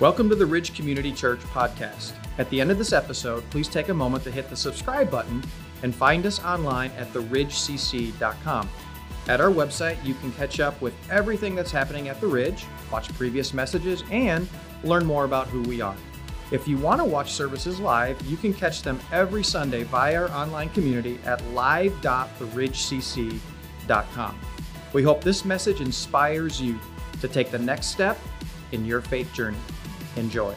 Welcome to the Ridge Community Church podcast. At the end of this episode, please take a moment to hit the subscribe button and find us online at theridgecc.com. At our website, you can catch up with everything that's happening at the Ridge, watch previous messages, and learn more about who we are. If you want to watch services live, you can catch them every Sunday via our online community at live.theridgecc.com. We hope this message inspires you to take the next step in your faith journey. Enjoy.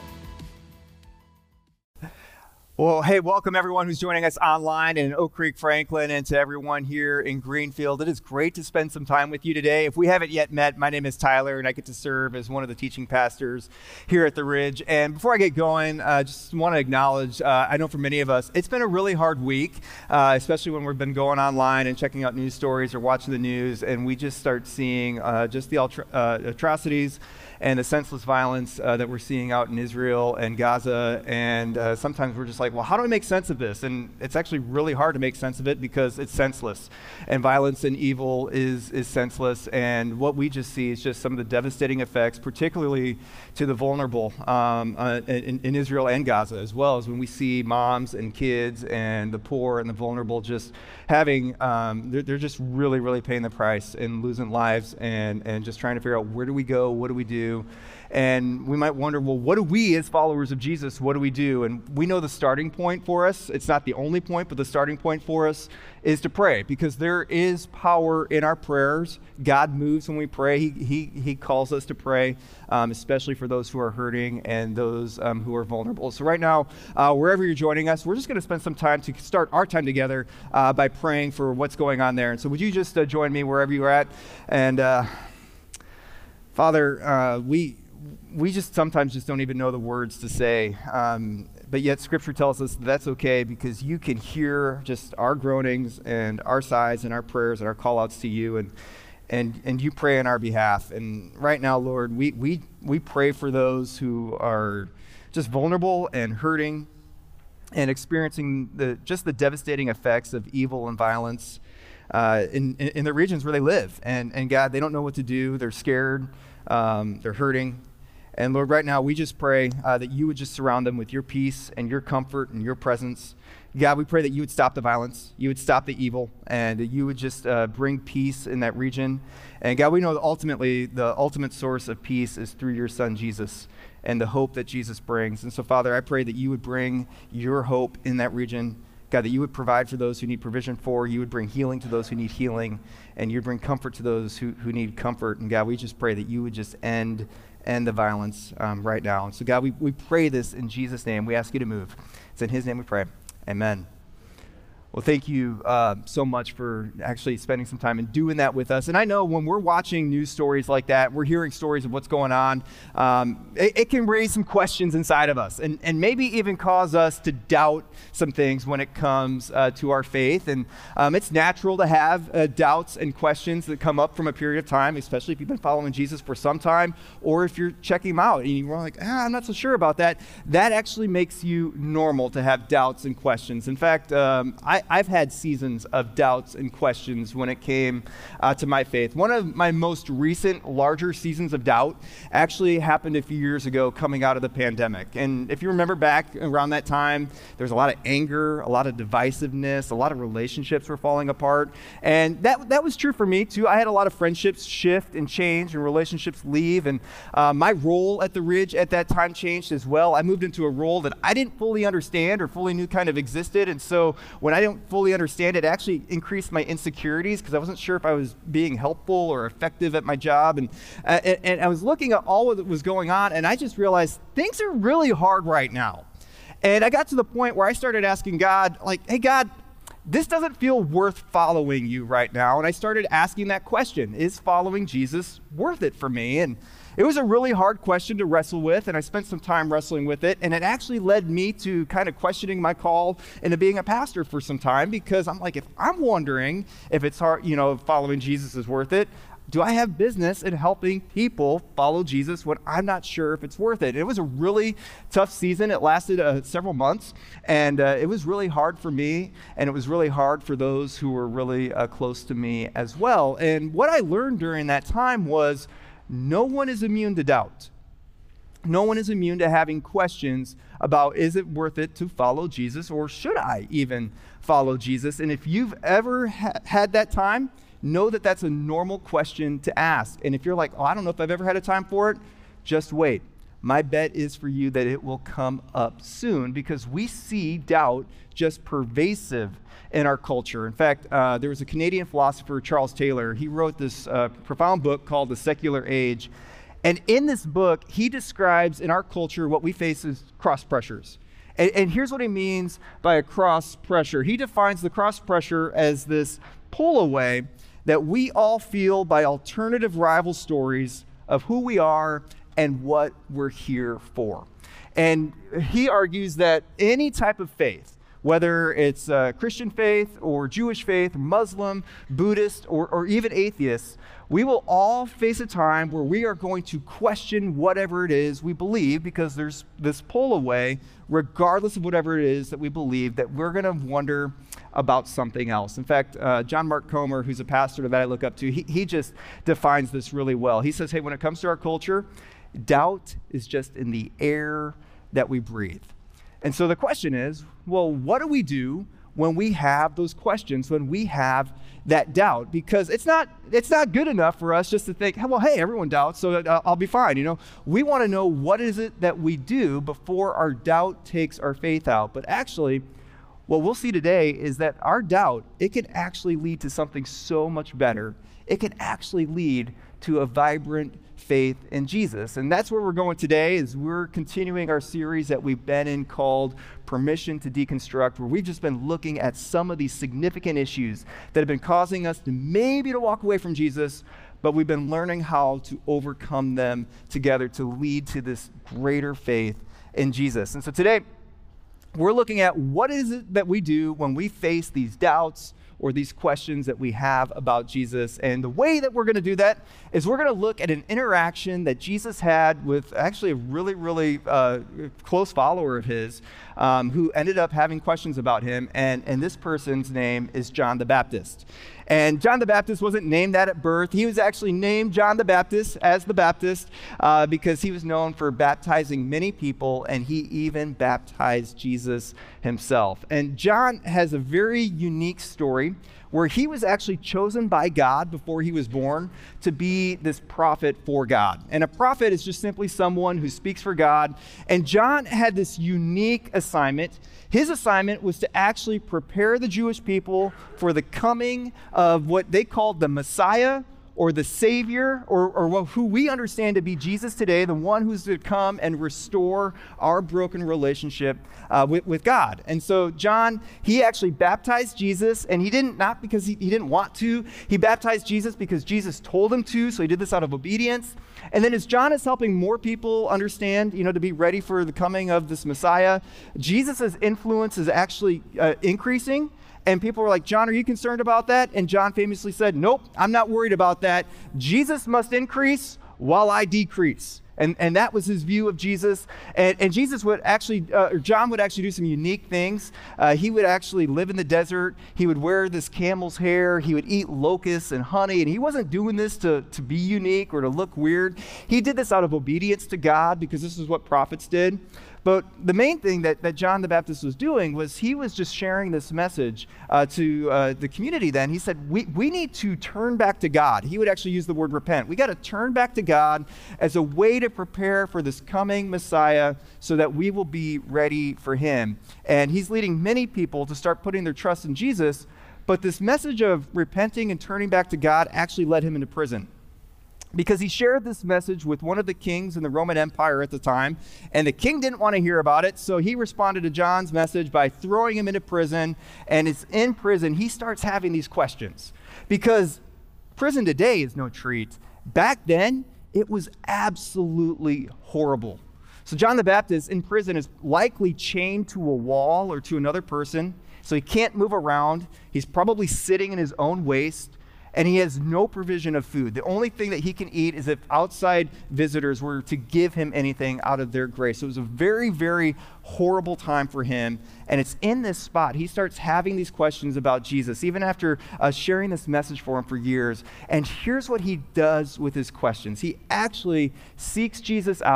Well, hey, welcome everyone who's joining us online in Oak Creek, Franklin, and to everyone here in Greenfield. It is great to spend some time with you today. If we haven't yet met, my name is Tyler, and I get to serve as one of the teaching pastors here at the Ridge. And before I get going, I just want to acknowledge, I know for many of us, it's been a really hard week, especially when we've been going online and checking out news stories or watching the news, and we just start seeing just the atrocities and the senseless violence that we're seeing out in Israel and Gaza. And sometimes we're just like, well, how do I make sense of this? And it's actually really hard to make sense of it because it's senseless. And violence and evil is senseless. And what we just see is just some of the devastating effects, particularly to the vulnerable in Israel and Gaza, as well as when we see moms and kids and the poor and the vulnerable just having, they're just really, really paying the price and losing lives and just trying to figure out where do we go, what do we do? And we might wonder, well, what do we as followers of Jesus, what do we do? And we know the starting point for us, it's not the only point, but the starting point for us is to pray, because there is power in our prayers. God moves when we pray. He calls us to pray, especially for those who are hurting and those who are vulnerable. So right now, wherever you're joining us, we're just going to spend some time to start our time together by praying for what's going on there. And so would you just join me wherever you're at? And Father, we just sometimes just don't even know the words to say, but yet Scripture tells us that's okay because you can hear just our groanings and our sighs and our prayers and our call-outs to you, and you pray on our behalf. And right now, Lord, we pray for those who are just vulnerable and hurting and experiencing the devastating effects of evil and violence in the regions where they live. And God, they don't know what to do. They're scared. They're hurting. And Lord, right now, we just pray that you would just surround them with your peace and your comfort and your presence. God, we pray that you would stop the violence, you would stop the evil, and that you would just bring peace in that region. And God, we know that ultimately the ultimate source of peace is through your Son, Jesus, and the hope that Jesus brings. And so, Father, I pray that you would bring your hope in that region. God, that you would provide for those who need provision for, you would bring healing to those who need healing, and you'd bring comfort to those who need comfort. And God, we just pray that you would just end the violence right now. And so God, we pray this in Jesus' name. We ask you to move. It's in his name we pray. Amen. Well, thank you so much for actually spending some time and doing that with us. And I know when we're watching news stories like that, we're hearing stories of what's going on, it can raise some questions inside of us and maybe even cause us to doubt some things when it comes to our faith. And it's natural to have doubts and questions that come up from a period of time, especially if you've been following Jesus for some time, or if you're checking him out and you're like, I'm not so sure about that. That actually makes you normal to have doubts and questions. In fact, I've had seasons of doubts and questions when it came to my faith. One of my most recent larger seasons of doubt actually happened a few years ago coming out of the pandemic. And if you remember back around that time, there was a lot of anger, a lot of divisiveness, a lot of relationships were falling apart. And that was true for me too. I had a lot of friendships shift and change and relationships leave. And my role at the Ridge at that time changed as well. I moved into a role that I didn't fully understand or fully knew kind of existed. And so when I didn't fully understand it, actually increased my insecurities because I wasn't sure if I was being helpful or effective at my job. And I was looking at all of that was going on, and I just realized things are really hard right now. And I got to the point where I started asking God, like, hey, God, this doesn't feel worth following you right now. And I started asking that question, is following Jesus worth it for me? And it was a really hard question to wrestle with, and I spent some time wrestling with it, and it actually led me to kind of questioning my call into being a pastor for some time, because I'm like, if I'm wondering if it's hard, following Jesus is worth it, do I have business in helping people follow Jesus when I'm not sure if it's worth it? It was a really tough season. It lasted several months, and it was really hard for me, and it was really hard for those who were really close to me as well. And what I learned during that time was no one is immune to doubt. No one is immune to having questions about, is it worth it to follow Jesus, or should I even follow Jesus? And if you've ever had that time, know that that's a normal question to ask. And if you're like, oh, I don't know if I've ever had a time for it, just wait. My bet is for you that it will come up soon, because we see doubt just pervasive in our culture. In fact, there was a Canadian philosopher, Charles Taylor. He wrote this profound book called The Secular Age. And in this book, he describes in our culture what we face as cross pressures. And here's what he means by a cross pressure. He defines the cross pressure as this pull away that we all feel by alternative rival stories of who we are and what we're here for. And he argues that any type of faith, whether it's Christian faith or Jewish faith, Muslim, Buddhist, or even atheist, we will all face a time where we are going to question whatever it is we believe, because there's this pull away, regardless of whatever it is that we believe, that we're going to wonder about something else. In fact, John Mark Comer, who's a pastor that I look up to, he just defines this really well. He says, hey, when it comes to our culture, doubt is just in the air that we breathe. And so the question is, well, what do we do when we have those questions, when we have that doubt? Because it's not good enough for us just to think, well, hey, everyone doubts, so I'll be fine. We want to know, what is it that we do before our doubt takes our faith out? But actually, what we'll see today is that our doubt, it can actually lead to something so much better. It can actually lead to a vibrant faith in Jesus. And that's where we're going today, is we're continuing our series that we've been in called Permission to Deconstruct, where we've just been looking at some of these significant issues that have been causing us to walk away from Jesus, but we've been learning how to overcome them together to lead to this greater faith in Jesus. And so today, we're looking at what is it that we do when we face these doubts or these questions that we have about Jesus. And the way that we're going to do that is we're going to look at an interaction that Jesus had with actually a really, really close follower of his, who ended up having questions about him. And this person's name is John the Baptist. And John the Baptist wasn't named that at birth. He was actually named John the Baptist as the Baptist because he was known for baptizing many people, and he even baptized Jesus himself. And John has a very unique story where he was actually chosen by God before he was born to be this prophet for God. And a prophet is just simply someone who speaks for God. And John had this unique assignment. His assignment was to actually prepare the Jewish people for the coming of what they called the Messiah, or the Savior, or who we understand to be Jesus today, the one who's to come and restore our broken relationship with God. And so John, he actually baptized Jesus, and he didn't, not because he didn't want to. He baptized Jesus because Jesus told him to, so he did this out of obedience. And then as John is helping more people understand, to be ready for the coming of this Messiah, Jesus' influence is actually increasing. And people were like, John, are you concerned about that? And John famously said, nope, I'm not worried about that. Jesus must increase while I decrease. And that was his view of Jesus. And Jesus would actually, John would actually do some unique things. He would actually live in the desert. He would wear this camel's hair. He would eat locusts and honey. And he wasn't doing this to be unique or to look weird. He did this out of obedience to God, because this is what prophets did. But the main thing that John the Baptist was doing was he was just sharing this message to the community then. He said, we need to turn back to God. He would actually use the word repent. We got to turn back to God as a way to prepare for this coming Messiah so that we will be ready for him. And he's leading many people to start putting their trust in Jesus. But this message of repenting and turning back to God actually led him into prison, because he shared this message with one of the kings in the Roman Empire at the time, and the king didn't want to hear about it, so he responded to John's message by throwing him into prison. And it's in prison he starts having these questions, because prison today is no treat. Back then, it was absolutely horrible. So John the Baptist in prison is likely chained to a wall or to another person, so he can't move around. He's probably sitting in his own waste. And he has no provision of food. The only thing that he can eat is if outside visitors were to give him anything out of their grace. So it was a very, very horrible time for him. And it's in this spot he starts having these questions about Jesus, even after sharing this message for him for years. And here's what he does with his questions. He actually seeks Jesus out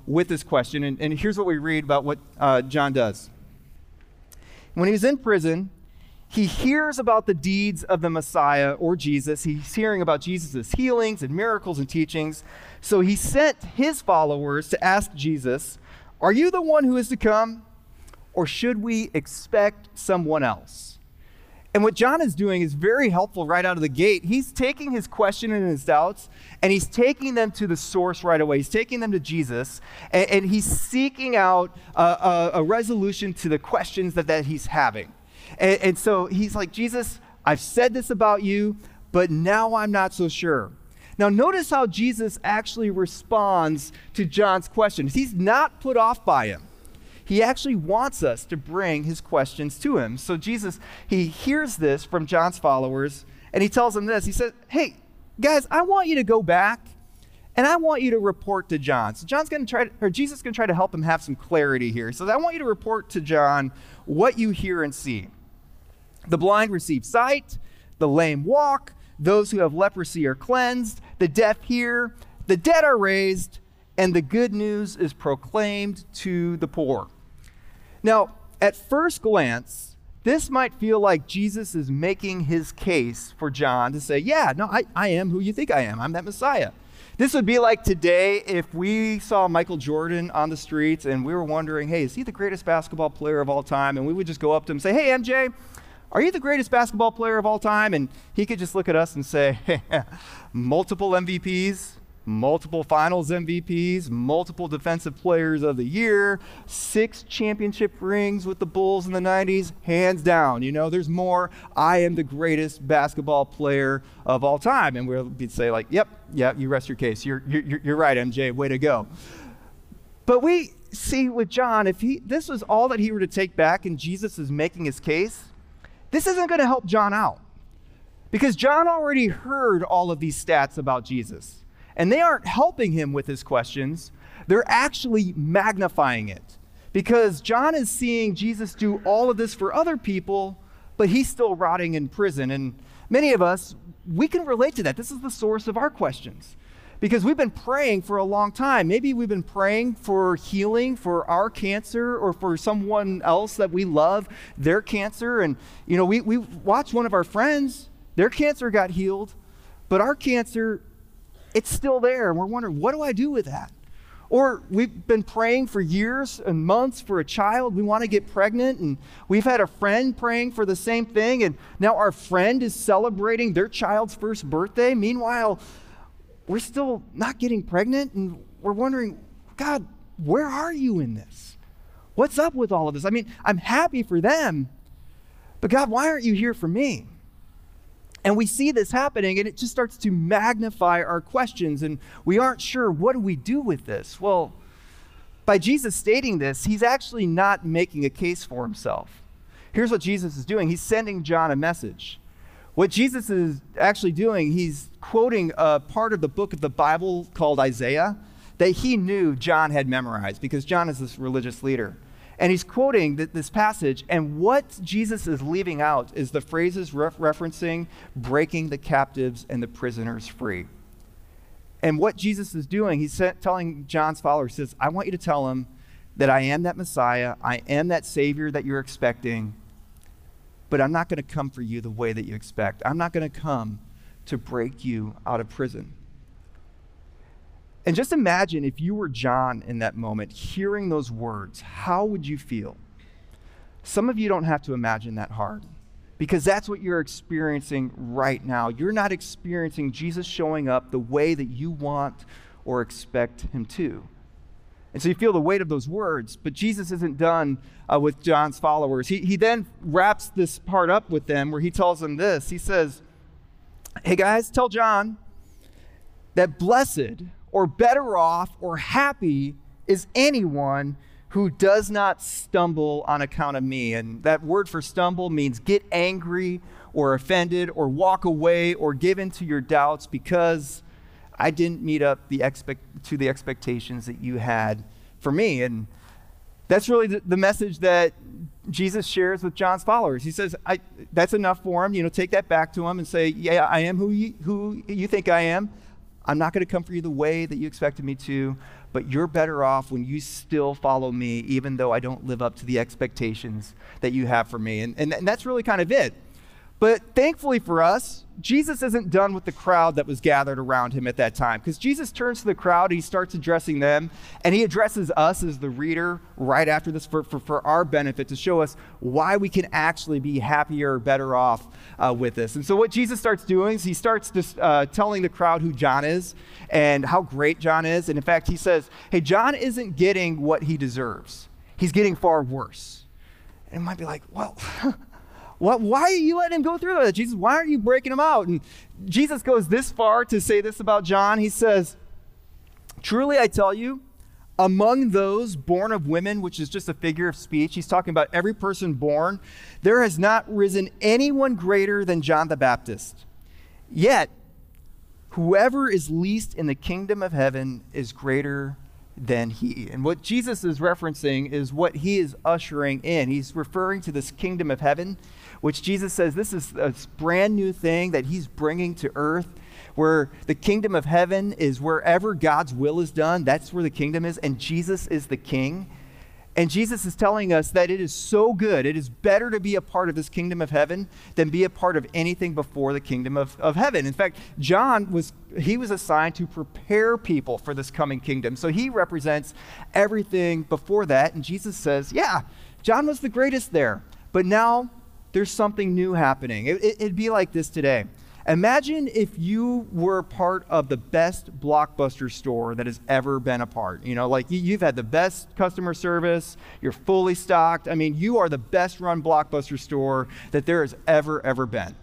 with this question. And here's what we read about what John does. When he was in prison, he hears about the deeds of the Messiah or Jesus. He's hearing about Jesus' healings and miracles and teachings. So he sent his followers to ask Jesus, "Are you the one who is to come, or should we expect someone else?" And what John is doing is very helpful right out of the gate. He's taking his question and his doubts, and he's taking them to the source right away. He's taking them to Jesus, and he's seeking out a resolution to the questions that he's having. And so he's like, "Jesus, I've said this about you, but now I'm not so sure." Now notice how Jesus actually responds to John's questions. He's not put off by him. He actually wants us to bring his questions to him. So Jesus, he hears this from John's followers, and he tells them this. He says, "Hey, guys, I want you to go back, and I want you to report to John." So Jesus is going to try to help him have some clarity here. So I want you to report to John what you hear and see. "The blind receive sight, the lame walk, those who have leprosy are cleansed, the deaf hear, the dead are raised, and the good news is proclaimed to the poor." Now, at first glance, this might feel like Jesus is making his case for John to say, "Yeah, no, I am who you think I am. I'm that Messiah." This would be like today if we saw Michael Jordan on the streets and we were wondering, "Hey, is he the greatest basketball player of all time?" And we would just go up to him and say, "Hey, MJ, are you the greatest basketball player of all time?" And he could just look at us and say, "Hey, multiple MVPs, multiple finals MVPs, multiple defensive players of the year, 6 championship rings with the Bulls in the 90s, hands down. You know, there's more. I am the greatest basketball player of all time." And we'd say like, "Yep, you rest your case. You're right, MJ, way to go." But we see with John, if this was all that he were to take back and Jesus is making his case, this isn't going to help John out. Because John already heard all of these stats about Jesus. And they aren't helping him with his questions. They're actually magnifying it. Because John is seeing Jesus do all of this for other people, but he's still rotting in prison. And many of us, we can relate to that. This is the source of our questions. Because we've been praying for a long time. Maybe we've been praying for healing for our cancer or for someone else that we love, their cancer. And, you know, we watched one of our friends, their cancer got healed, but our cancer, it's still there, and we're wondering, what do I do with that? Or we've been praying for years and months for a child. We want to get pregnant, and we've had a friend praying for the same thing, and now our friend is celebrating their child's first birthday. Meanwhile, we're still not getting pregnant, and we're wondering, "God, where are you in this? What's up with all of this? I mean, I'm happy for them, but God, why aren't you here for me?" And we see this happening, and it just starts to magnify our questions, and we aren't sure, what do we do with this? Well, by Jesus stating this, he's actually not making a case for himself. Here's what Jesus is doing. He's sending John a message. What Jesus is actually doing, he's quoting a part of the book of the Bible called Isaiah that he knew John had memorized, because John is this religious leader. And he's quoting this passage, and what Jesus is leaving out is the phrases referencing breaking the captives and the prisoners free. And what Jesus is doing, he's telling John's followers, he says, "I want you to tell him that I am that Messiah, I am that Savior that you're expecting, but I'm not going to come for you the way that you expect. I'm not going to come to break you out of prison." And just imagine if you were John in that moment, hearing those words, how would you feel? Some of you don't have to imagine that hard, because that's what you're experiencing right now. You're not experiencing Jesus showing up the way that you want or expect him to. And so you feel the weight of those words, but Jesus isn't done with John's followers. He then wraps this part up with them where he tells them this. He says, "Hey guys, tell John that blessed or better off or happy is anyone who does not stumble on account of me." And that word for stumble means get angry or offended or walk away or give in to your doubts because I didn't meet up to the expectations that you had for me. And that's really the message that Jesus shares with John's followers. He says, that's enough for him. You know, take that back to him and say, "Yeah, I am who you think I am. I'm not going to come for you the way that you expected me to, but you're better off when you still follow me, even though I don't live up to the expectations that you have for me. And that's really kind of it. But thankfully for us, Jesus isn't done with the crowd that was gathered around him at that time, because Jesus turns to the crowd and he starts addressing them, and he addresses us as the reader right after this for our benefit, to show us why we can actually be happier or better off with this. And so what Jesus starts doing is he starts telling the crowd who John is and how great John is. And in fact, he says, hey, John isn't getting what he deserves. He's getting far worse. And it might be like, well, why are you letting him go through that, Jesus? Why aren't you breaking him out? And Jesus goes this far to say this about John. He says, truly I tell you, among those born of women, which is just a figure of speech, he's talking about every person born, there has not risen anyone greater than John the Baptist. Yet, whoever is least in the kingdom of heaven is greater than he. And what Jesus is referencing is what he is ushering in. He's referring to this kingdom of heaven, which Jesus says this is a brand new thing that he's bringing to earth, where the kingdom of heaven is wherever God's will is done. That's where the kingdom is, and Jesus is the king. And Jesus is telling us that it is so good, it is better to be a part of this kingdom of heaven than be a part of anything before the kingdom of heaven. In fact, John was assigned to prepare people for this coming kingdom. So he represents everything before that. And Jesus says, yeah, John was the greatest there, but now there's something new happening. It'd be like this today. Imagine if you were part of the best Blockbuster store that has ever been a part. You know, like you've had the best customer service, you're fully stocked. I mean, you are the best run Blockbuster store that there has ever been.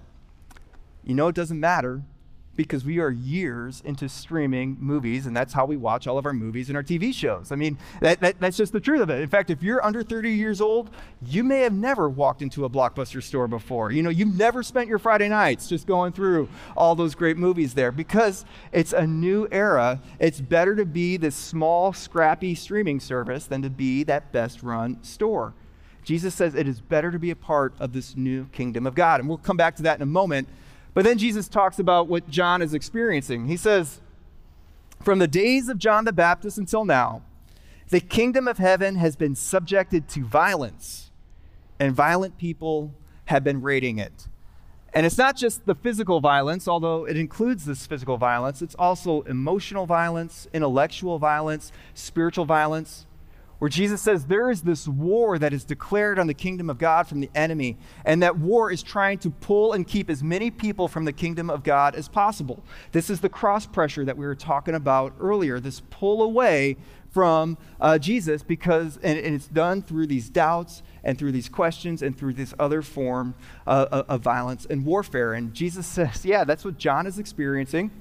You know, it doesn't matter, because we are years into streaming movies, and that's how we watch all of our movies and our TV shows. I mean, that's just the truth of it. In fact, if you're under 30 years old, you may have never walked into a Blockbuster store before. You know, you've never spent your Friday nights just going through all those great movies there, because it's a new era. It's better to be this small, scrappy streaming service than to be that best-run store. Jesus says it is better to be a part of this new kingdom of God, and we'll come back to that in a moment. But then Jesus talks about what John is experiencing. He says, from the days of John the Baptist until now, the kingdom of heaven has been subjected to violence, and violent people have been raiding it. And it's not just the physical violence, although it includes this physical violence. It's also emotional violence, intellectual violence, spiritual violence, where Jesus says there is this war that is declared on the kingdom of God from the enemy, and that war is trying to pull and keep as many people from the kingdom of God as possible. This is the cross pressure that we were talking about earlier, this pull away from Jesus, because and it's done through these doubts and through these questions and through this other form of violence and warfare. And Jesus says, yeah, that's what John is experiencing.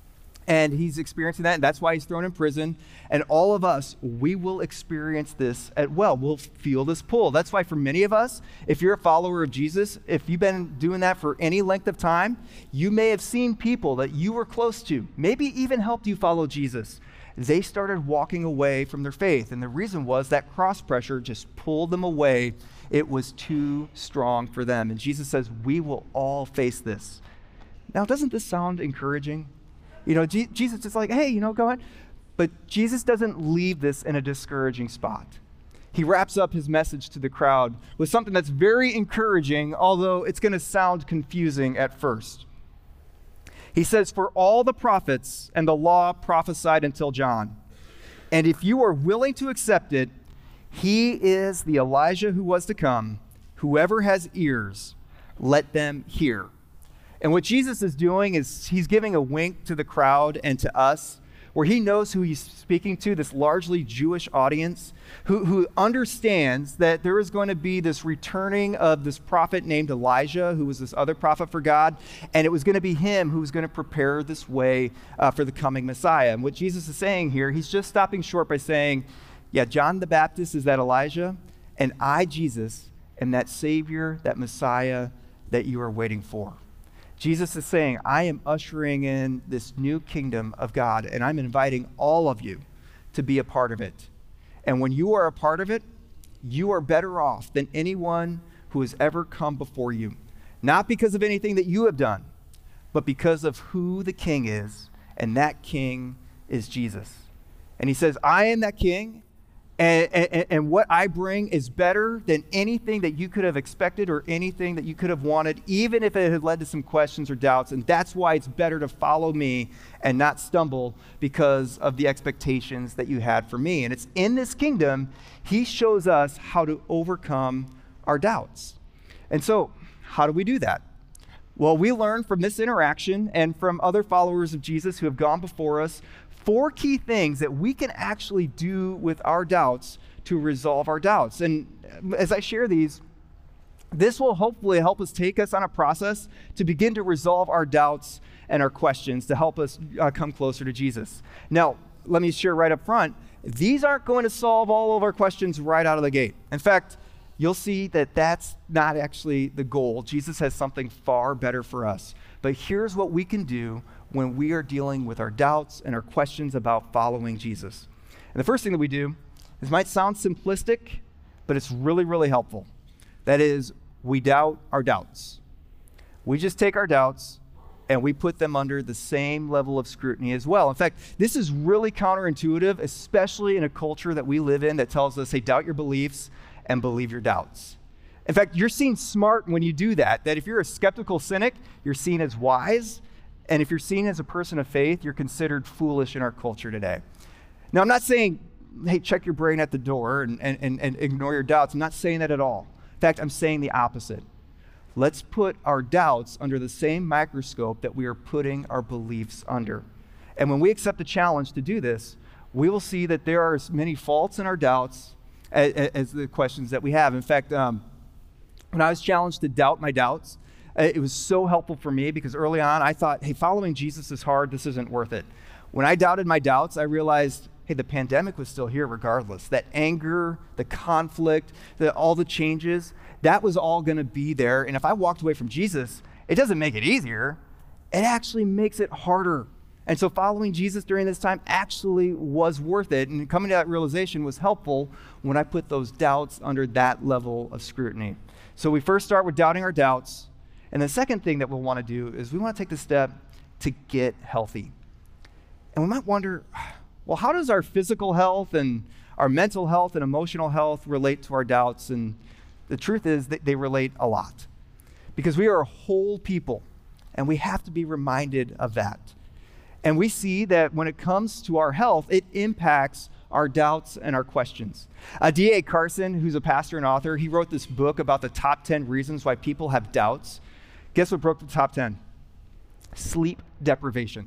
And he's experiencing that, and that's why he's thrown in prison. And all of us, we will experience this as well. We'll feel this pull. That's why for many of us, if you're a follower of Jesus, if you've been doing that for any length of time, you may have seen people that you were close to, maybe even helped you follow Jesus. They started walking away from their faith. And the reason was that cross pressure just pulled them away. It was too strong for them. And Jesus says, we will all face this. Now, doesn't this sound encouraging? You know, Jesus is like, hey, you know, go ahead. But Jesus doesn't leave this in a discouraging spot. He wraps up his message to the crowd with something that's very encouraging, although it's going to sound confusing at first. He says, for all the prophets and the law prophesied until John. And if you are willing to accept it, he is the Elijah who was to come. Whoever has ears, let them hear. And what Jesus is doing is he's giving a wink to the crowd and to us, where he knows who he's speaking to, this largely Jewish audience, who understands that there is going to be this returning of this prophet named Elijah, who was this other prophet for God, and it was going to be him who was going to prepare this way for the coming Messiah. And what Jesus is saying here, he's just stopping short by saying, yeah, John the Baptist is that Elijah, and I, Jesus, am that Savior, that Messiah that you are waiting for. Jesus is saying, I am ushering in this new kingdom of God, and I'm inviting all of you to be a part of it. And when you are a part of it, you are better off than anyone who has ever come before you. Not because of anything that you have done, but because of who the king is, and that king is Jesus. And he says, I am that king, and what I bring is better than anything that you could have expected or anything that you could have wanted, even if it had led to some questions or doubts. And that's why it's better to follow me and not stumble because of the expectations that you had for me. And it's in this kingdom, he shows us how to overcome our doubts. And so, how do we do that? Well, we learn from this interaction and from other followers of Jesus who have gone before us 4 key things that we can actually do with our doubts to resolve our doubts. And as I share these, this will hopefully help us take us on a process to begin to resolve our doubts and our questions to help us come closer to Jesus. Now, let me share right up front, these aren't going to solve all of our questions right out of the gate. In fact, you'll see that that's not actually the goal. Jesus has something far better for us. But here's what we can do when we are dealing with our doubts and our questions about following Jesus. And the first thing that we do, this might sound simplistic, but it's really, really helpful. That is, we doubt our doubts. We just take our doubts and we put them under the same level of scrutiny as well. In fact, this is really counterintuitive, especially in a culture that we live in that tells us, hey, doubt your beliefs and believe your doubts. In fact, you're seen smart when you do that if you're a skeptical cynic, you're seen as wise. And if you're seen as a person of faith, you're considered foolish in our culture today. Now, I'm not saying, hey, check your brain at the door and ignore your doubts. I'm not saying that at all. In fact, I'm saying the opposite. Let's put our doubts under the same microscope that we are putting our beliefs under. And when we accept the challenge to do this, we will see that there are as many faults in our doubts as the questions that we have. In fact, when I was challenged to doubt my doubts, it was so helpful for me because early on I thought, hey, following Jesus is hard. This isn't worth it. When I doubted my doubts, I realized, hey, the pandemic was still here regardless. That anger, the conflict, all the changes, that was all going to be there. And if I walked away from Jesus, it doesn't make it easier. It actually makes it harder. And so following Jesus during this time actually was worth it. And coming to that realization was helpful when I put those doubts under that level of scrutiny. So we first start with doubting our doubts. And the second thing that we'll want to do is we want to take the step to get healthy. And we might wonder, well, how does our physical health and our mental health and emotional health relate to our doubts? And the truth is that they relate a lot because we are a whole people and we have to be reminded of that. And we see that when it comes to our health, it impacts our doubts and our questions. D.A. Carson, who's a pastor and author, he wrote this book about the top 10 reasons why people have doubts. Guess what broke the top 10? Sleep deprivation.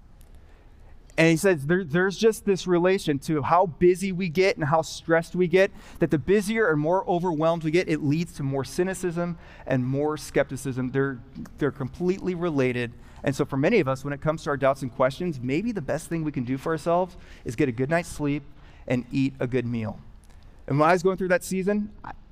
And he says there's just this relation to how busy we get and how stressed we get, that the busier and more overwhelmed we get, it leads to more cynicism and more skepticism. They're completely related. And so for many of us, when it comes to our doubts and questions, maybe the best thing we can do for ourselves is get a good night's sleep and eat a good meal. And when I was going through that season,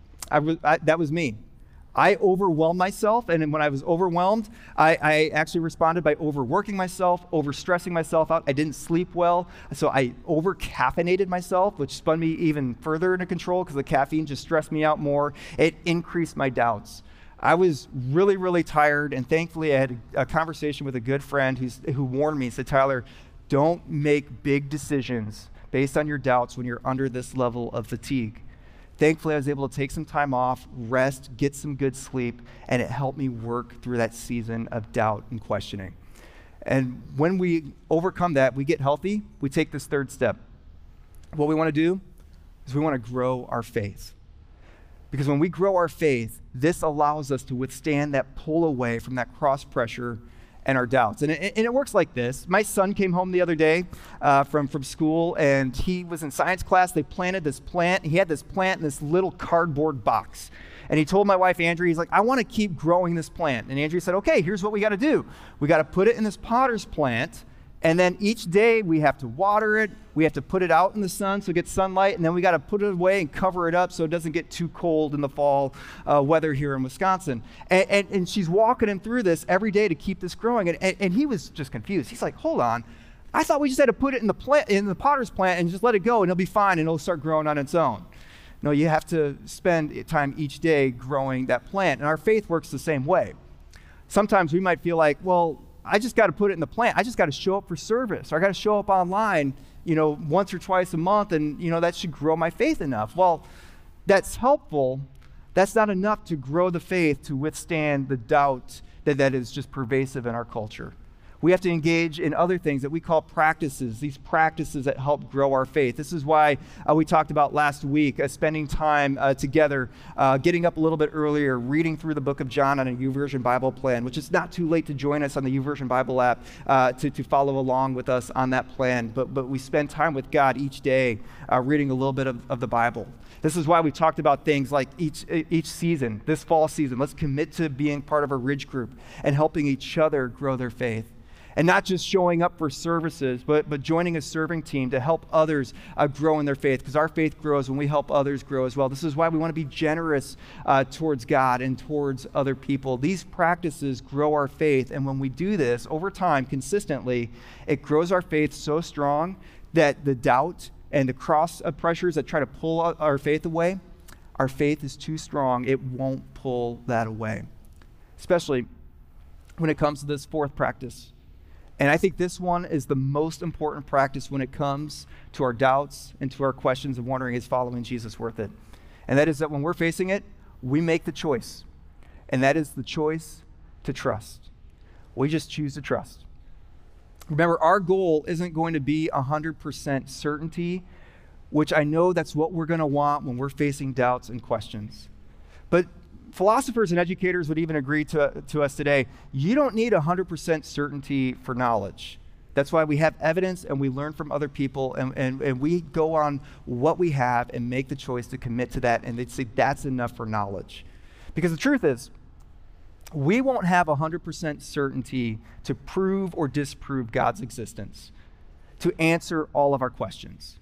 that was me. I overwhelmed myself, and when I was overwhelmed, I actually responded by overworking myself, overstressing myself out. I didn't sleep well, so I over-caffeinated myself, which spun me even further into control because the caffeine just stressed me out more. It increased my doubts. I was really, really tired, and thankfully I had a conversation with a good friend who warned me, said, Tyler, don't make big decisions based on your doubts when you're under this level of fatigue. Thankfully, I was able to take some time off, rest, get some good sleep, and it helped me work through that season of doubt and questioning. And when we overcome that, we get healthy, we take this third step. What we want to do is we want to grow our faith. Because when we grow our faith, this allows us to withstand that pull away from that cross pressure and our doubts. And it works like this. My son came home the other day from school, and he was in science class. They planted this plant. He had this plant in this little cardboard box. And he told my wife, Andrea, he's like, I want to keep growing this plant. And Andrea said, okay, here's what we got to do. We got to put it in this potter's plant, and then each day we have to water it. We have to put it out in the sun so it gets sunlight, and then we got to put it away and cover it up so it doesn't get too cold in the fall weather here in Wisconsin. And she's walking him through this every day to keep this growing. And he was just confused. He's like, hold on. I thought we just had to put it in the potter's plant and just let it go, and it'll be fine, and it'll start growing on its own. No, you have to spend time each day growing that plant. And our faith works the same way. Sometimes we might feel like, well, I just got to put it in the plant. I just got to show up for service, or I got to show up online once or twice a month, and, that should grow my faith enough. Well, that's helpful. That's not enough to grow the faith to withstand the doubt that is just pervasive in our culture. We have to engage in other things that we call practices, these practices that help grow our faith. This is why we talked about last week, spending time together, getting up a little bit earlier, reading through the book of John on a YouVersion Bible plan, which is not too late to join us on the YouVersion Bible app to follow along with us on that plan. But we spend time with God each day reading a little bit of the Bible. This is why we talked about things like each season, this fall season, let's commit to being part of a Ridge group and helping each other grow their faith. And not just showing up for services, but joining a serving team to help others grow in their faith, because our faith grows when we help others grow as well. This is why we want to be generous towards God and towards other people. These practices grow our faith, and when we do this over time, consistently, it grows our faith so strong that the doubt and the cross pressures that try to pull our faith away, our faith is too strong. It won't pull that away, especially when it comes to this fourth practice. And I think this one is the most important practice when it comes to our doubts and to our questions of wondering, is following Jesus worth it? And that is that when we're facing it, we make the choice. And that is the choice to trust. We just choose to trust. Remember, our goal isn't going to be 100% certainty, which I know that's what we're going to want when we're facing doubts and questions. But philosophers and educators would even agree to us today, you don't need 100% certainty for knowledge. That's why we have evidence and we learn from other people and we go on what we have and make the choice to commit to that, and they'd say that's enough for knowledge. Because the truth is, we won't have 100% certainty to prove or disprove God's existence, to answer all of our questions.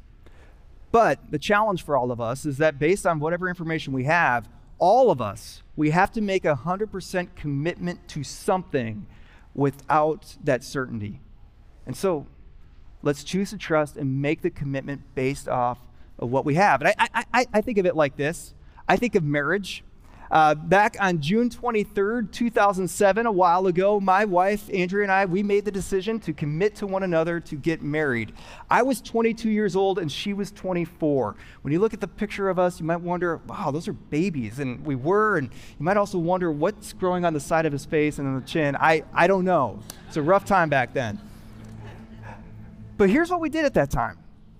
But the challenge for all of us is that based on whatever information we have, all of us, we have to make 100% commitment to something without that certainty. And so let's choose to trust and make the commitment based off of what we have. And I think of it like this. I think of marriage. Back on June 23rd, 2007, a while ago, my wife, Andrea, and I, we made the decision to commit to one another to get married. I was 22 years old and she was 24. When you look at the picture of us, you might wonder, wow, those are babies. And we were, and you might also wonder what's growing on the side of his face and on the chin. I don't know. It's a rough time back then. But here's what we did at that time.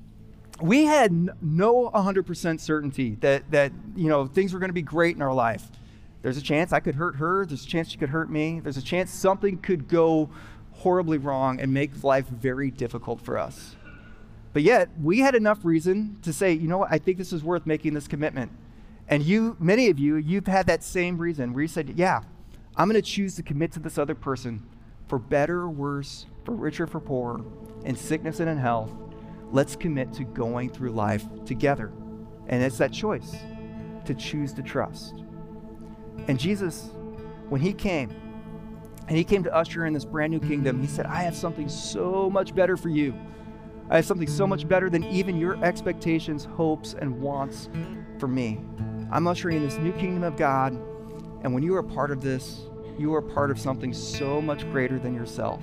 We had no 100% certainty that things were going to be great in our life. There's a chance I could hurt her. There's a chance she could hurt me. There's a chance something could go horribly wrong and make life very difficult for us. But yet, we had enough reason to say, you know what, I think this is worth making this commitment. And many of you, you've had that same reason where you said, yeah, I'm going to choose to commit to this other person for better or worse, for richer, for poorer, in sickness and in health. Let's commit to going through life together. And it's that choice to choose to trust. And Jesus, when he came, and he came to usher in this brand new kingdom, he said, I have something so much better for you. I have something so much better than even your expectations, hopes, and wants for me. I'm ushering in this new kingdom of God. And when you are a part of this, you are part of something so much greater than yourself.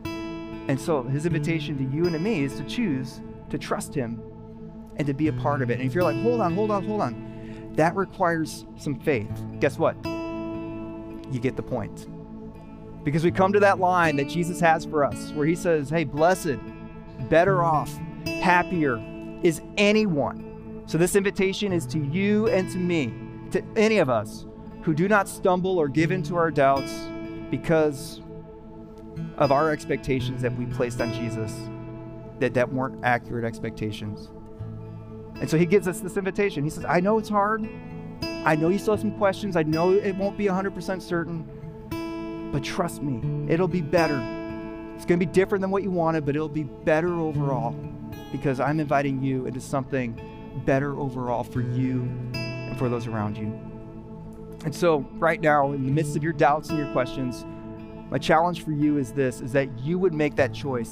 And so his invitation to you and to me is to choose to trust him and to be a part of it. And if you're like, hold on, that requires some faith. Guess what? You get the point. Because we come to that line that Jesus has for us where he says, hey, blessed, better off, happier is anyone. So this invitation is to you and to me, to any of us who do not stumble or give in to our doubts because of our expectations that we placed on Jesus, that weren't accurate expectations. And so he gives us this invitation. He says, I know it's hard. I know you still have some questions. I know it won't be 100% certain, but trust me, it'll be better. It's going to be different than what you wanted, but it'll be better overall because I'm inviting you into something better overall for you and for those around you. And so right now, in the midst of your doubts and your questions, my challenge for you is this, is that you would make that choice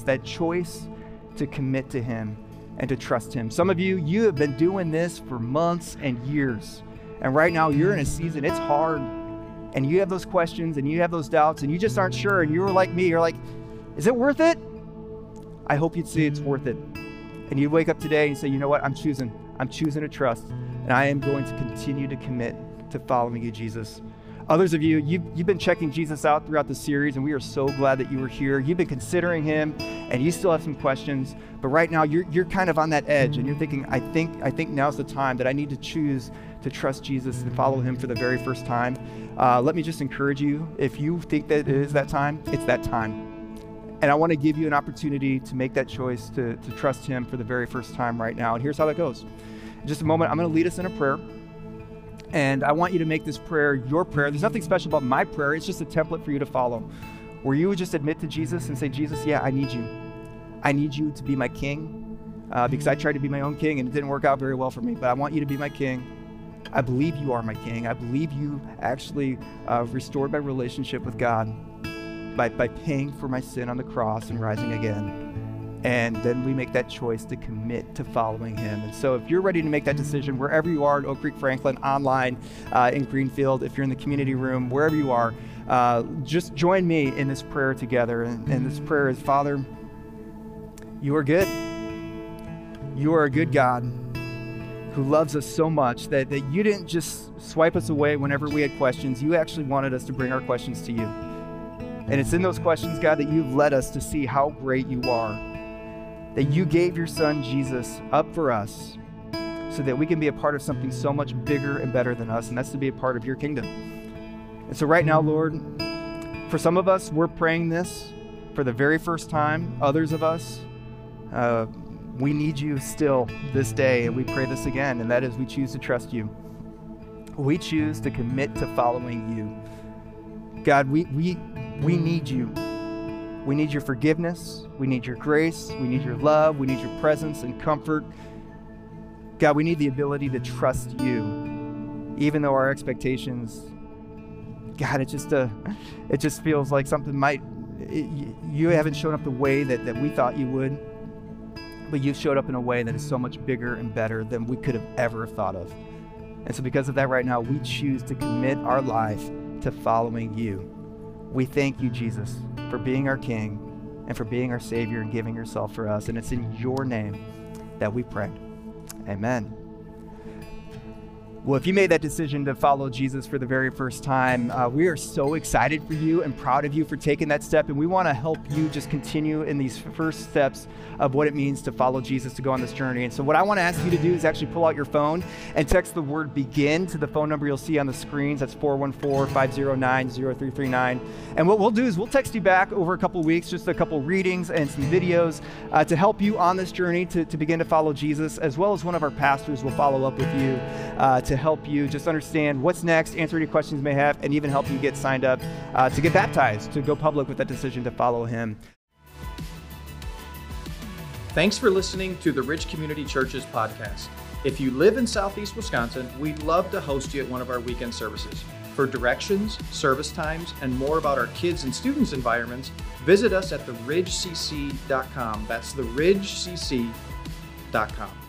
to commit to him and to trust him. Some of you have been doing this for months and years. And right now you're in a season, it's hard. And you have those questions and you have those doubts and you just aren't sure. And you're like me, you're like, is it worth it? I hope you'd see it's worth it. and you wake up today and say, you know what, I'm choosing to trust, and I am going to continue to commit to following you, Jesus. Others of you, you've been checking Jesus out throughout the series, and we are so glad that you were here. You've been considering him, and you still have some questions, but right now you're kind of on that edge, and you're thinking, I think now's the time that I need to choose to trust Jesus and follow him for the very first time. Let me just encourage you, if you think that it is that time, it's that time. And I want to give you an opportunity to make that choice to trust him for the very first time right now. And here's how that goes. In just a moment, I'm going to lead us in a prayer. And I want you to make this prayer your prayer. There's nothing special about my prayer. It's just a template for you to follow, where you would just admit to Jesus and say, Jesus, yeah, I need you. I need you to be my king, because I tried to be my own king and it didn't work out very well for me, but I want you to be my king. I believe you are my king. I believe you actually restored my relationship with God by paying for my sin on the cross and rising again. And then we make that choice to commit to following him. And so if you're ready to make that decision, wherever you are at Oak Creek Franklin, online, in Greenfield, if you're in the community room, wherever you are, just join me in this prayer together. And this prayer is, Father, you are good. You are a good God who loves us so much that you didn't just swipe us away whenever we had questions. You actually wanted us to bring our questions to you. And it's in those questions, God, that you've led us to see how great you are. That you gave your son, Jesus, up for us so that we can be a part of something so much bigger and better than us, and that's to be a part of your kingdom. And so right now, Lord, for some of us, we're praying this for the very first time. Others of us, we need you still this day, and we pray this again, and that is we choose to trust you. We choose to commit to following you. God, we need you. We need your forgiveness. We need your grace. We need your love. We need your presence and comfort. God, we need the ability to trust you, even though our expectations, God, it just feels like something you haven't shown up the way that we thought you would, but you've showed up in a way that is so much bigger and better than we could have ever thought of. And so because of that right now, we choose to commit our life to following you. We thank you, Jesus, for being our King and for being our Savior and giving yourself for us. And it's in your name that we pray. Amen. Well, if you made that decision to follow Jesus for the very first time, we are so excited for you and proud of you for taking that step. And we want to help you just continue in these first steps of what it means to follow Jesus, to go on this journey. And so what I want to ask you to do is actually pull out your phone and text the word BEGIN to the phone number you'll see on the screens. That's 414-509-0339. And what we'll do is we'll text you back over a couple weeks, just a couple readings and some videos to help you on this journey to begin to follow Jesus, as well as one of our pastors will follow up with you to help you just understand what's next, answer any questions you may have, and even help you get signed up to get baptized, to go public with that decision to follow him. Thanks for listening to the Ridge Community Church's podcast. If you live in Southeast Wisconsin, we'd love to host you at one of our weekend services. For directions, service times, and more about our kids and students' environments, visit us at theridgecc.com. That's theridgecc.com.